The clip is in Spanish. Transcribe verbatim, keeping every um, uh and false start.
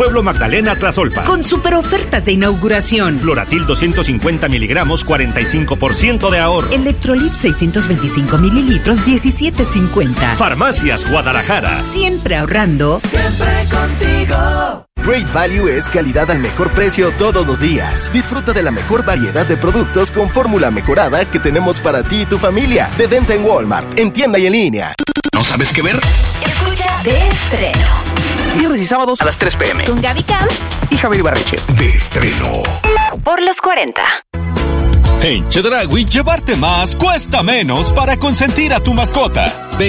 Pueblo Magdalena, Tlazolpa. Con super ofertas de inauguración. Floratil doscientos cincuenta miligramos, cuarenta y cinco por ciento de ahorro. Electrolit seiscientos veinticinco mililitros, diecisiete cincuenta. Farmacias Guadalajara. Siempre ahorrando. Siempre contigo. Great Value es calidad al mejor precio todos los días. Disfruta de la mejor variedad de productos con fórmula mejorada que tenemos para ti y tu familia. De venta en Walmart, en tienda y en línea. ¿No sabes qué ver? Escucha De Estreno. Viernes y sábados a las tres pm. Con Gaby Camps y Javier Ibarreche. De Estreno. Por los cuarenta. En Chedraui, llevarte más cuesta menos para consentir a tu mascota.